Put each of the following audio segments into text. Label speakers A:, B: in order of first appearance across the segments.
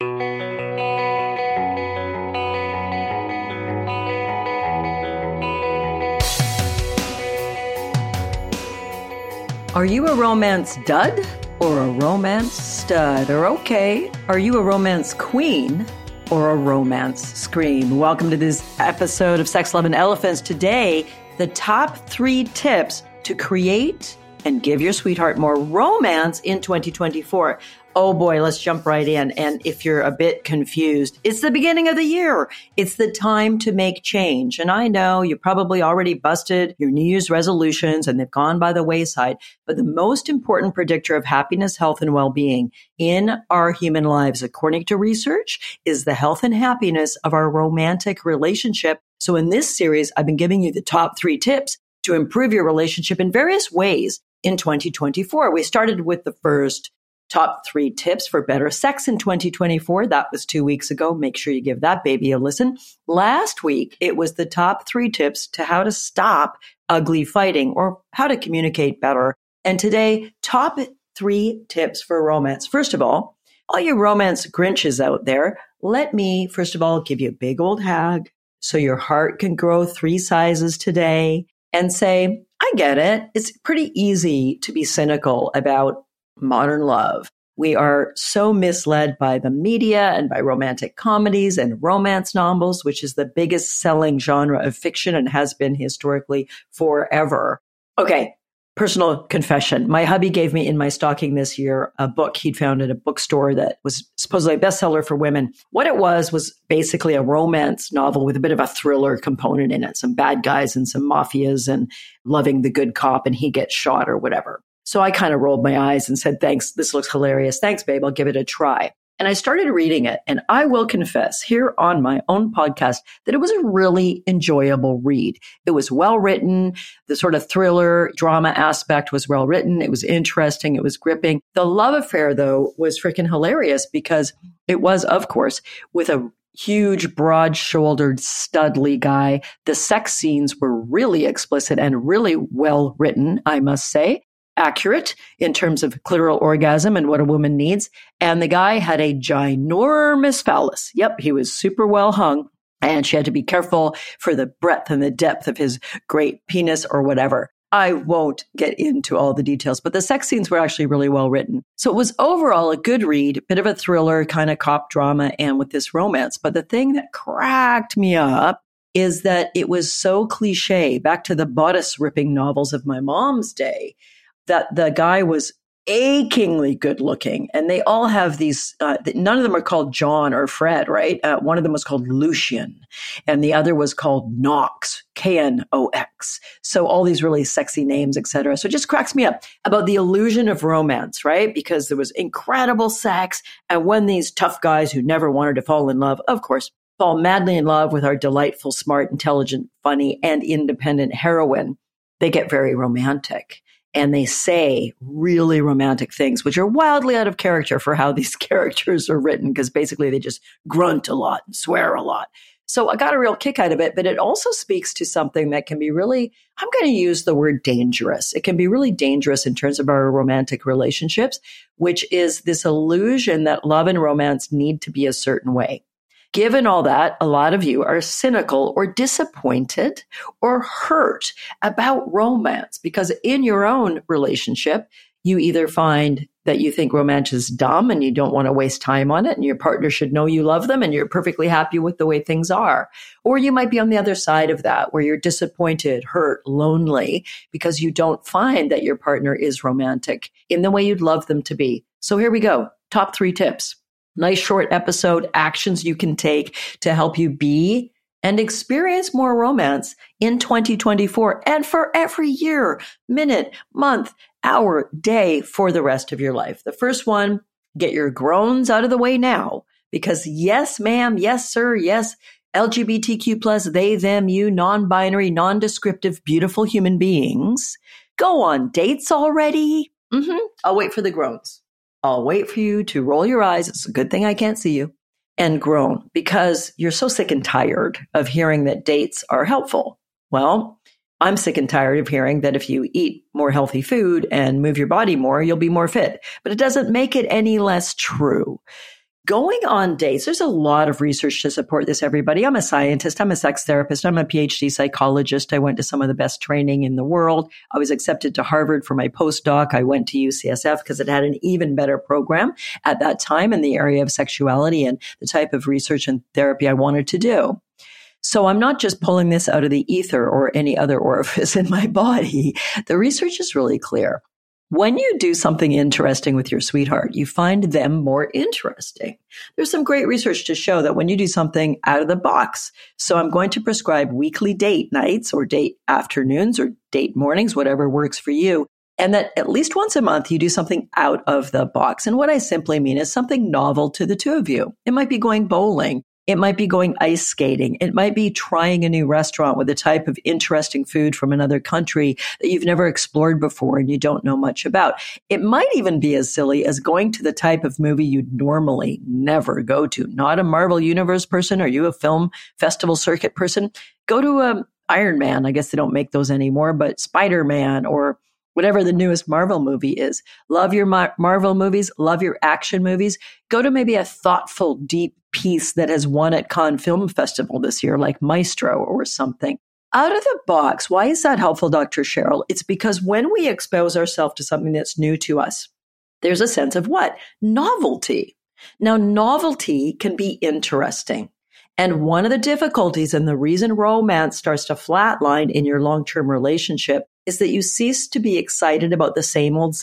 A: Are you a romance dud or a romance stud? Or okay, are you a romance queen or a romance scream? Welcome to this episode of Sex, Love, and Elephants. Today, the top 3 tips to create and give your sweetheart more romance in 2024. Oh boy, let's jump right in. And if you're a bit confused, it's the beginning of the year. It's the time to make change. And I know you probably already busted your New Year's resolutions and they've gone by the wayside. But the most important predictor of happiness, health, and well-being in our human lives, according to research, is the health and happiness of our romantic relationship. So in this series, I've been giving you the top 3 tips to improve your relationship in various ways in 2024. We started with the first top 3 tips for better sex in 2024. That was 2 weeks ago. Make sure you give that baby a listen. Last week, it was the top 3 tips to how to stop ugly fighting or how to communicate better. And today, top 3 tips for romance. First of all you romance Grinches out there, let me, first of all, give you a big old hug so your heart can grow 3 sizes today and say, I get it. It's pretty easy to be cynical about modern love. We are so misled by the media and by romantic comedies and romance novels, which is the biggest selling genre of fiction and has been historically forever. Okay, personal confession. My hubby gave me in my stocking this year a book he'd found at a bookstore that was supposedly a bestseller for women. What it was basically a romance novel with a bit of a thriller component in it. Some bad guys and some mafias and loving the good cop and he gets shot or whatever. So I kind of rolled my eyes and said, thanks, this looks hilarious. Thanks, babe, I'll give it a try. And I started reading it. And I will confess here on my own podcast that it was a really enjoyable read. It was well written. The sort of thriller drama aspect was well written. It was interesting. It was gripping. The love affair, though, was freaking hilarious because it was, of course, with a huge, broad-shouldered, studly guy. The sex scenes were really explicit and really well written, I must say. Accurate in terms of clitoral orgasm and what a woman needs. And the guy had a ginormous phallus. Yep, he was super well hung. And she had to be careful for the breadth and the depth of his great penis or whatever. I won't get into all the details, but the sex scenes were actually really well written. So it was overall a good read, bit of a thriller, kind of cop drama, and with this romance. But the thing that cracked me up is that it was so cliche, back to the bodice ripping novels of my mom's day, that the guy was achingly good looking. And they all have these, none of them are called John or Fred, right? One of them was called Lucian and the other was called Knox, Knox. So all these really sexy names, etc. So it just cracks me up about the illusion of romance, right? Because there was incredible sex. And when these tough guys who never wanted to fall in love, of course, fall madly in love with our delightful, smart, intelligent, funny, and independent heroine, they get very romantic. And they say really romantic things, which are wildly out of character for how these characters are written, because basically they just grunt a lot and swear a lot. So I got a real kick out of it, but it also speaks to something that can be really, I'm going to use the word dangerous. It can be really dangerous in terms of our romantic relationships, which is this illusion that love and romance need to be a certain way. Given all that, a lot of you are cynical or disappointed or hurt about romance because in your own relationship, you either find that you think romance is dumb and you don't want to waste time on it and your partner should know you love them and you're perfectly happy with the way things are. Or you might be on the other side of that where you're disappointed, hurt, lonely because you don't find that your partner is romantic in the way you'd love them to be. So here we go. Top 3 tips. Nice short episode, actions you can take to help you be and experience more romance in 2024 and for every year, minute, month, hour, day for the rest of your life. The first one, get your groans out of the way now because yes, ma'am, yes, sir, yes, LGBTQ plus, they, them, you, non-binary, non-descriptive, beautiful human beings. Go on dates already. I'll wait for the groans. I'll wait for you to roll your eyes. It's a good thing I can't see you and groan because you're so sick and tired of hearing that dates are helpful. Well, I'm sick and tired of hearing that if you eat more healthy food and move your body more, you'll be more fit. But it doesn't make it any less true. Going on dates, there's a lot of research to support this, everybody. I'm a scientist. I'm a sex therapist. I'm a PhD psychologist. I went to some of the best training in the world. I was accepted to Harvard for my postdoc. I went to UCSF because it had an even better program at that time in the area of sexuality and the type of research and therapy I wanted to do. So I'm not just pulling this out of the ether or any other orifice in my body. The research is really clear. When you do something interesting with your sweetheart, you find them more interesting. There's some great research to show that when you do something out of the box, so I'm going to prescribe weekly date nights or date afternoons or date mornings, whatever works for you, and that at least once a month you do something out of the box. And what I simply mean is something novel to the two of you. It might be going bowling. It might be going ice skating. It might be trying a new restaurant with a type of interesting food from another country that you've never explored before and you don't know much about. It might even be as silly as going to the type of movie you'd normally never go to. Not a Marvel Universe person. Are you a film festival circuit person? Go to Iron Man. I guess they don't make those anymore, but Spider-Man or whatever the newest Marvel movie is. Love your Marvel movies. Love your action movies. Go to maybe a thoughtful, deep piece that has won at Cannes Film Festival this year, like Maestro or something. Out of the box, why is that helpful, Dr. Cheryl? It's because when we expose ourselves to something that's new to us, there's a sense of what? Novelty. Now, novelty can be interesting. And one of the difficulties and the reason romance starts to flatline in your long-term relationship is that you cease to be excited about the same old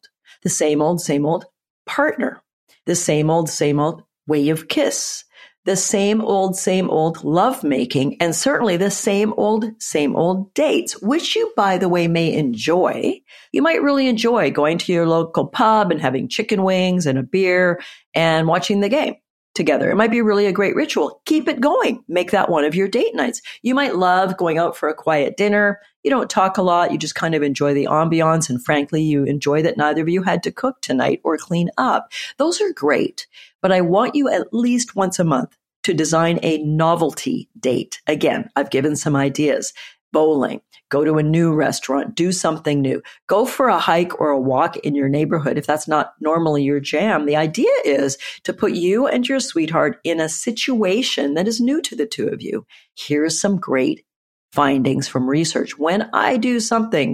A: partner, the same old way of kiss, the same old lovemaking, and certainly the same old dates, which you, by the way, may enjoy. You might really enjoy going to your local pub and having chicken wings and a beer and watching the game together. It might be really a great ritual. Keep it going. Make that one of your date nights. You might love going out for a quiet dinner. You don't talk a lot. You just kind of enjoy the ambiance. And frankly, you enjoy that neither of you had to cook tonight or clean up. Those are great. But I want you at least once a month to design a novelty date. Again, I've given some ideas. Bowling, go to a new restaurant, do something new, go for a hike or a walk in your neighborhood. If that's not normally your jam, the idea is to put you and your sweetheart in a situation that is new to the two of you. Here's some great findings from research. When you do something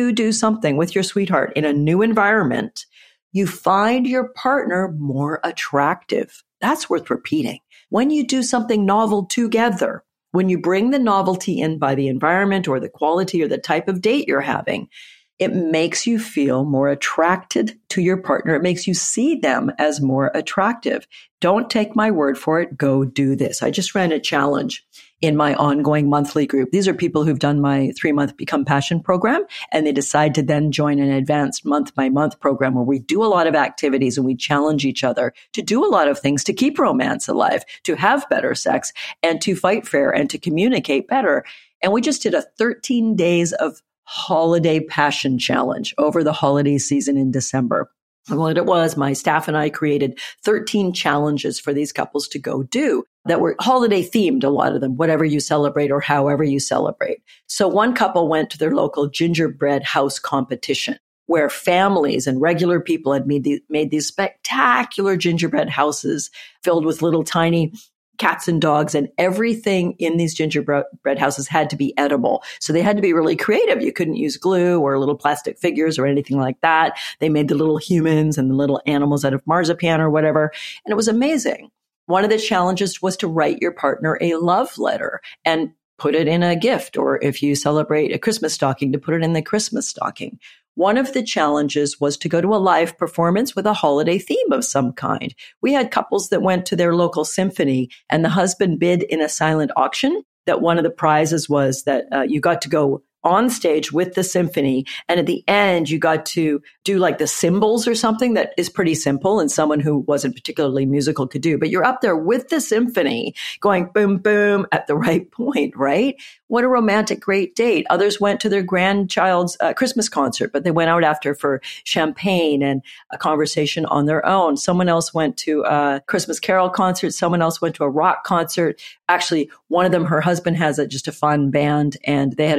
A: with your sweetheart in a new environment, you find your partner more attractive. That's worth repeating. When you do something novel together, when you bring the novelty in by the environment or the quality or the type of date you're having, it makes you feel more attracted to your partner. It makes you see them as more attractive. Don't take my word for it. Go do this. I just ran a challenge in my ongoing monthly group. These are people who've done my 3-month Become Passion program, and they decide to then join an advanced month-by-month program where we do a lot of activities and we challenge each other to do a lot of things to keep romance alive, to have better sex, and to fight fair and to communicate better. And we just did a 13 days of holiday passion challenge over the holiday season in December. And what it was, my staff and I created 13 challenges for these couples to go do that were holiday themed, a lot of them, whatever you celebrate or however you celebrate. So one couple went to their local gingerbread house competition where families and regular people had made these spectacular gingerbread houses filled with little tiny cats and dogs, and everything in these gingerbread houses had to be edible. So they had to be really creative. You couldn't use glue or little plastic figures or anything like that. They made the little humans and the little animals out of marzipan or whatever. And it was amazing. One of the challenges was to write your partner a love letter and put it in a gift, or if you celebrate a Christmas stocking, to put it in the Christmas stocking. One of the challenges was to go to a live performance with a holiday theme of some kind. We had couples that went to their local symphony, and the husband bid in a silent auction that one of the prizes was that you got to go on stage with the symphony. And at the end, you got to do like the cymbals or something that is pretty simple and someone who wasn't particularly musical could do. But you're up there with the symphony going boom, boom at the right point, right? What a romantic, great date. Others went to their grandchild's Christmas concert, but they went out after for champagne and a conversation on their own. Someone else went to a Christmas Carol concert. Someone else went to a rock concert. Actually, one of them, her husband has just a fun band, and they had a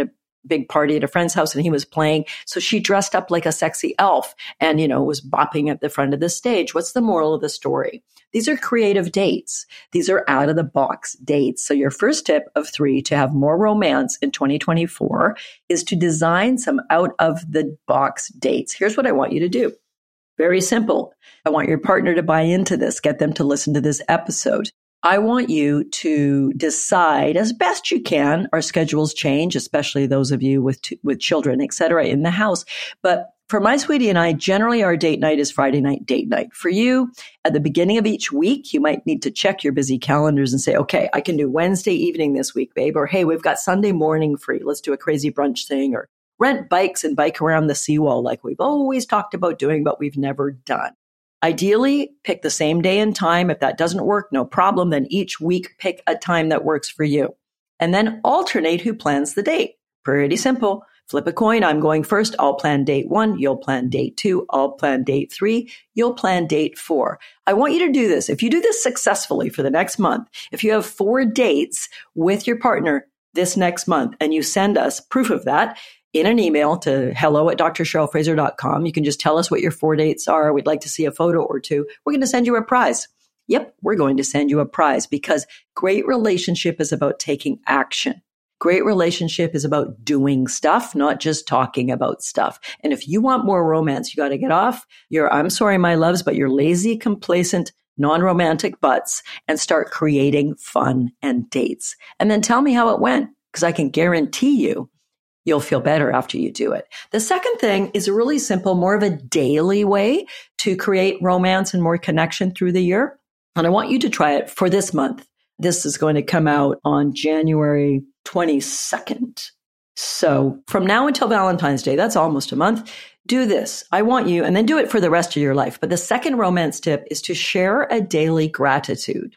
A: big party at a friend's house and he was playing. So she dressed up like a sexy elf and, was bopping at the front of the stage. What's the moral of the story? These are creative dates. These are out of the box dates. So your first tip of 3 to have more romance in 2024 is to design some out of the box dates. Here's what I want you to do. Very simple. I want your partner to buy into this, get them to listen to this episode. I want you to decide as best you can. Our schedules change, especially those of you with children, et cetera, in the house. But for my sweetie and I, generally our date night is Friday night date night. For you, at the beginning of each week, you might need to check your busy calendars and say, okay, I can do Wednesday evening this week, babe. Or, hey, we've got Sunday morning free. Let's do a crazy brunch thing. Or rent bikes and bike around the seawall like we've always talked about doing, but we've never done. Ideally, pick the same day and time. If that doesn't work, no problem. Then each week, pick a time that works for you. And then alternate who plans the date. Pretty simple. Flip a coin. I'm going first. I'll plan date 1. You'll plan date 2. I'll plan date 3. You'll plan date 4. I want you to do this. If you do this successfully for the next month, if you have 4 dates with your partner this next month and you send us proof of that, in an email to hello@drcherylfraser.com. You can just tell us what your 4 dates are. We'd like to see a photo or 2. We're going to send you a prize. Yep, we're going to send you a prize because great relationship is about taking action. Great relationship is about doing stuff, not just talking about stuff. And if you want more romance, you got to get off your, I'm sorry, my loves, but your lazy, complacent, non-romantic butts and start creating fun and dates. And then tell me how it went because I can guarantee you'll feel better after you do it. The second thing is a really simple, more of a daily way to create romance and more connection through the year. And I want you to try it for this month. This is going to come out on January 22nd. So from now until Valentine's Day, that's almost a month. Do this. I want you, and then do it for the rest of your life. But the second romance tip is to share a daily gratitude.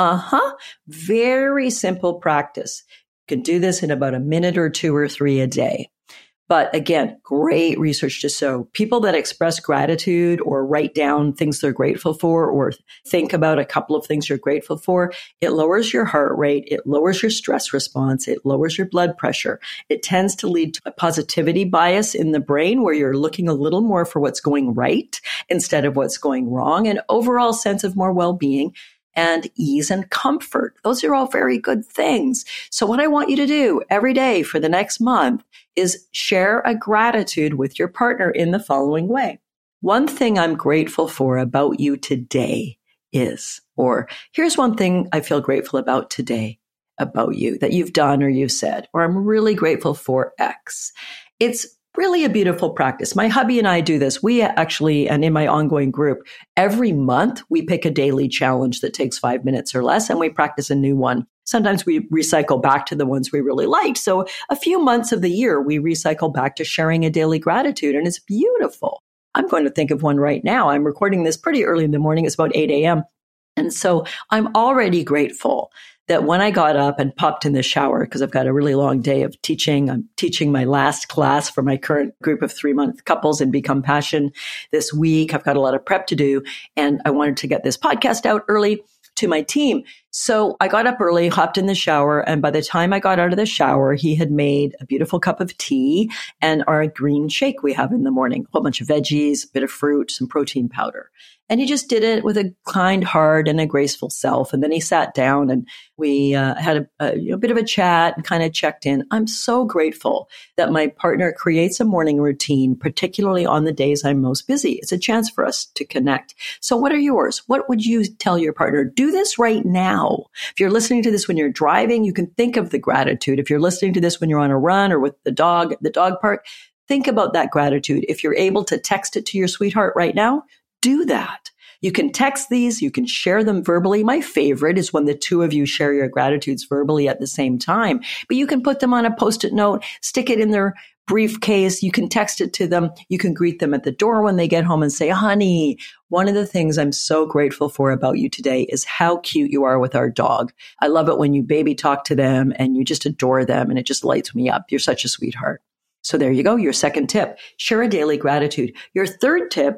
A: Very simple practice. You can do this in about a minute or 2 or 3 a day. But again, great research to show people that express gratitude or write down things they're grateful for or think about a couple of things you're grateful for, it lowers your heart rate, it lowers your stress response, it lowers your blood pressure. It tends to lead to a positivity bias in the brain where you're looking a little more for what's going right instead of what's going wrong, an overall sense of more well-being and ease and comfort. Those are all very good things. So what I want you to do every day for the next month is share a gratitude with your partner in the following way. One thing I'm grateful for about you today is, or here's one thing I feel grateful about today about you that you've done or you've said, or I'm really grateful for X. It's really a beautiful practice. My hubby and I do this. We actually, and in my ongoing group, every month we pick a daily challenge that takes 5 minutes or less and we practice a new one. Sometimes we recycle back to the ones we really liked. So a few months of the year, we recycle back to sharing a daily gratitude and it's beautiful. I'm going to think of one right now. I'm recording this pretty early in the morning. It's about 8 a.m. And so I'm already grateful that when I got up and popped in the shower, because I've got a really long day of teaching, I'm teaching my last class for my current group of 3-month couples in Become Passion this week. I've got a lot of prep to do, and I wanted to get this podcast out early to my team. So I got up early, hopped in the shower, and by the time I got out of the shower, he had made a beautiful cup of tea and our green shake we have in the morning, a whole bunch of veggies, a bit of fruit, some protein powder. And he just did it with a kind heart and a graceful self. And then he sat down and we had a bit of a chat and kind of checked in. I'm so grateful that my partner creates a morning routine, particularly on the days I'm most busy. It's a chance for us to connect. So what are yours? What would you tell your partner? Do this right now. If you're listening to this when you're driving, you can think of the gratitude. If you're listening to this when you're on a run or with the dog at the dog park, think about that gratitude. If you're able to text it to your sweetheart right now, do that. You can text these, you can share them verbally. My favorite is when the two of you share your gratitudes verbally at the same time, but you can put them on a Post-it note, stick it in their briefcase. You can text it to them. You can greet them at the door when they get home and say, honey, one of the things I'm so grateful for about you today is how cute you are with our dog. I love it when you baby talk to them and you just adore them and it just lights me up. You're such a sweetheart. So there you go. Your second tip, share a daily gratitude. Your third tip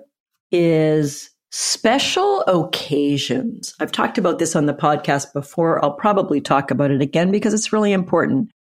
A: is special occasions. I've talked about this on the podcast before. I'll probably talk about it again because it's really important.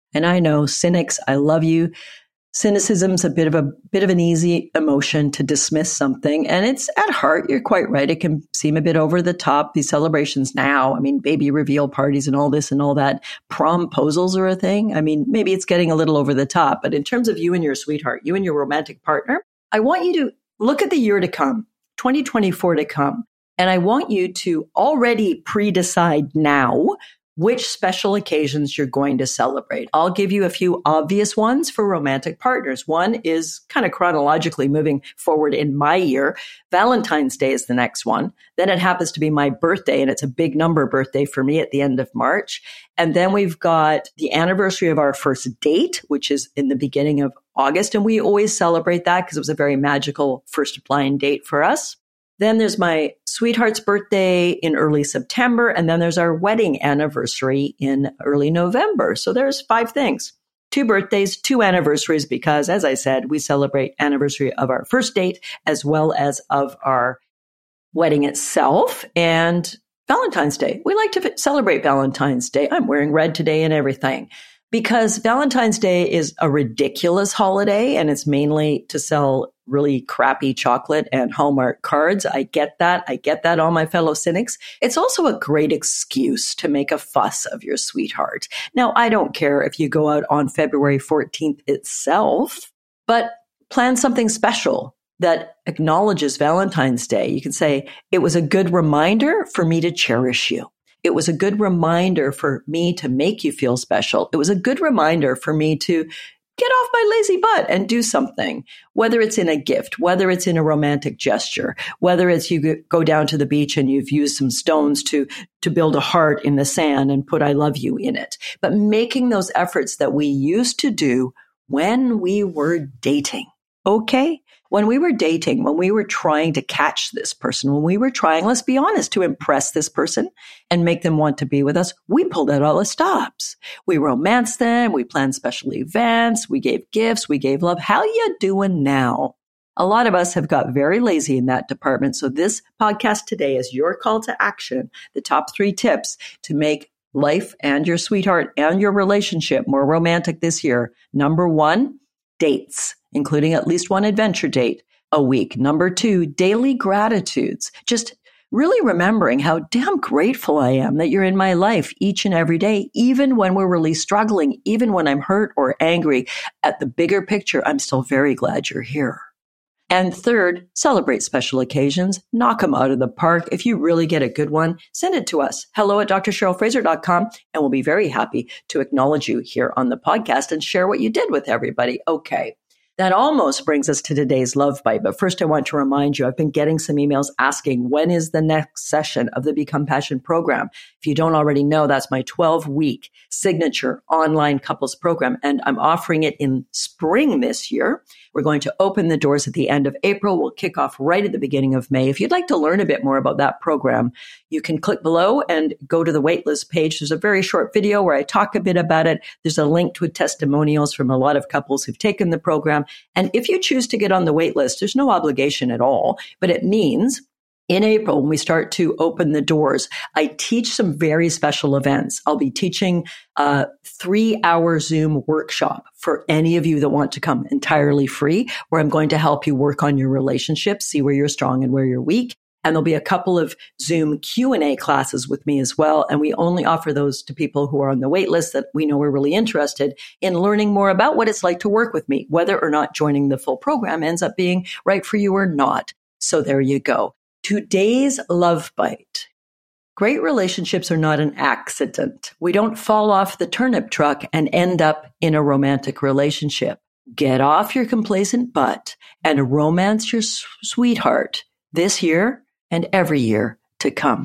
A: And I know cynics, I love you. Cynicism's a bit of an easy emotion to dismiss something. And it's at heart, you're quite right. It can seem a bit over the top. These celebrations now, I mean, baby reveal parties and all this and all that. Promposals are a thing. I mean, maybe it's getting a little over the top, but in terms of you and your sweetheart, you and your romantic partner, I want you to look at the year to come, 2024 to come. And I want you to already pre-decide now which special occasions you're going to celebrate. I'll give you a few obvious ones for romantic partners. One is kind of chronologically moving forward in my year. Valentine's Day is the next one. Then it happens to be my birthday, and it's a big number birthday for me at the end of March. And then we've got the anniversary of our first date, which is in the beginning of August. And we always celebrate that because it was a very magical first blind date for us. Then there's my sweetheart's birthday in early September. And then there's our wedding anniversary in early November. So there's 5 things, 2 birthdays, 2 anniversaries, because as I said, we celebrate anniversary of our first date as well as of our wedding itself and Valentine's Day. We like to celebrate Valentine's Day. I'm wearing red today and everything. Because Valentine's Day is a ridiculous holiday and it's mainly to sell really crappy chocolate and Hallmark cards. I get that, all my fellow cynics. It's also a great excuse to make a fuss of your sweetheart. Now, I don't care if you go out on February 14th itself, but plan something special that acknowledges Valentine's Day. You can say, it was a good reminder for me to cherish you. It was a good reminder for me to make you feel special. It was a good reminder for me to get off my lazy butt and do something, whether it's in a gift, whether it's in a romantic gesture, whether it's you go down to the beach and you've used some stones to build a heart in the sand and put I love you in it. But making those efforts that we used to do when we were dating. Okay? When we were dating, when we were trying to catch this person, when we were trying, let's be honest, to impress this person and make them want to be with us, we pulled out all the stops. We romanced them. We planned special events. We gave gifts. We gave love. How you doing now? A lot of us have got very lazy in that department. So this podcast today is your call to action, the top 3 tips to make life and your sweetheart and your relationship more romantic this year. Number 1, dates, including at least 1 adventure date a week. Number 2, daily gratitudes. Just really remembering how damn grateful I am that you're in my life each and every day, even when we're really struggling, even when I'm hurt or angry. At the bigger picture, I'm still very glad you're here. And 3rd, celebrate special occasions. Knock them out of the park. If you really get a good one, send it to us. hello@drcherylfraser.com, and we'll be very happy to acknowledge you here on the podcast and share what you did with everybody. Okay. That almost brings us to today's Love Bite. But first, I want to remind you, I've been getting some emails asking, when is the next session of the Become Passion program? If you don't already know, that's my 12-week signature online couples program. And I'm offering it in spring this year. We're going to open the doors at the end of April. We'll kick off right at the beginning of May. If you'd like to learn a bit more about that program, you can click below and go to the waitlist page. There's a very short video where I talk a bit about it. There's a link to testimonials from a lot of couples who've taken the program. And if you choose to get on the wait list, there's no obligation at all, but it means in April, when we start to open the doors, I teach some very special events. I'll be teaching a 3-hour Zoom workshop for any of you that want to come, entirely free, where I'm going to help you work on your relationship, see where you're strong and where you're weak. And there'll be a couple of Zoom Q&A classes with me as well. And we only offer those to people who are on the wait list that we know are really interested in learning more about what it's like to work with me, whether or not joining the full program ends up being right for you or not. So there you go. Today's Love Bite. Great relationships are not an accident. We don't fall off the turnip truck and end up in a romantic relationship. Get off your complacent butt and romance your sweetheart this year and every year to come.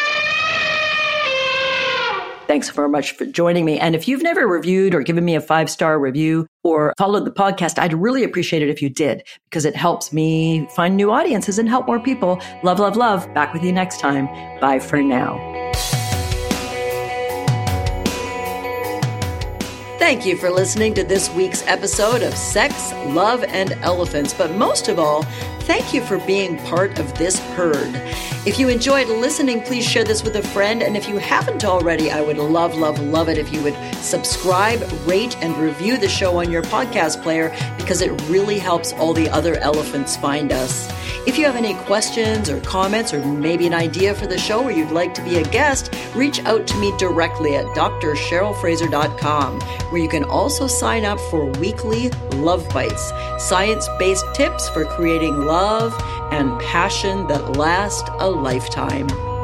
A: Thanks very much for joining me. And if you've never reviewed or given me a 5-star review or followed the podcast, I'd really appreciate it if you did, because it helps me find new audiences and help more people. Love, love, love. Back with you next time. Bye for now. Thank you for listening to this week's episode of Sex, Love, and Elephants. But most of all, thank you for being part of this herd. If you enjoyed listening, please share this with a friend. And if you haven't already, I would love it if you would subscribe, rate, and review the show on your podcast player, because it really helps all the other elephants find us. If you have any questions or comments, or maybe an idea for the show, or you'd like to be a guest, reach out to me directly at drcherylfraser.com, where you can also sign up for weekly Love Bites, science-based tips for creating love and passion that last a lifetime.